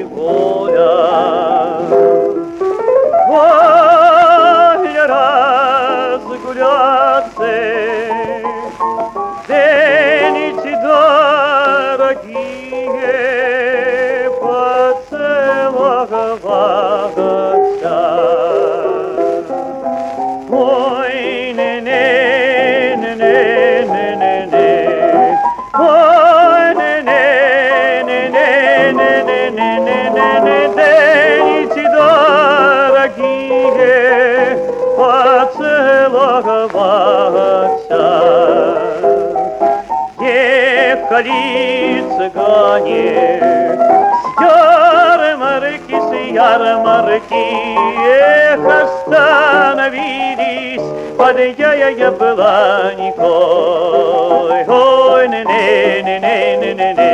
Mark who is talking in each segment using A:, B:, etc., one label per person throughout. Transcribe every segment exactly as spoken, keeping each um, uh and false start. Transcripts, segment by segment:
A: воля. Воля разгуляться, деньги дорогие, поцеловаться. Ой, не-не-не-не-не-не-не, ой, не-не-не-не-не-не-не-не, деньги дорогие, поцеловаться. Ехали цыгане с ярмарки, с ярмарки, эх, остановились под яблоникой. Ой, не-не-не-не-не-не-не,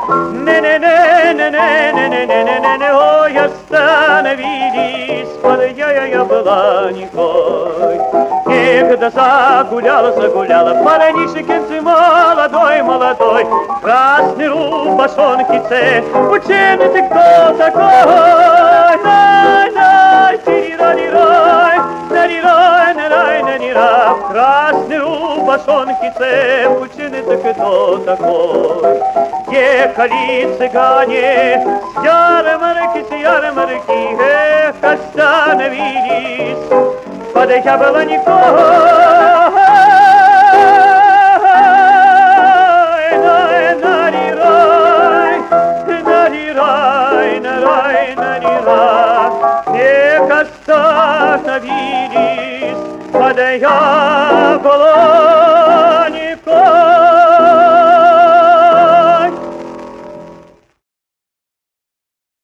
A: не-не-не-не-не-не-не-не-не, ой, остановились под яблоникой. Эх, да загуляла, загуляла, парнишкинцы молодой, молодой, красный рубашонкице, ученый ты кто такой? Най-най, тири-ра-ри-рай, на-ри-рай, на-рай, на-ри-ра, в красной рубашонкице, ученый ты кто такой? Ехали цыгане с ярмарки, с ярмарки, эх, остановились под яблоникой. На-ри-рай, на-ри-рай, на-рай, на-ри-рай, эх, остановились под яблоникой.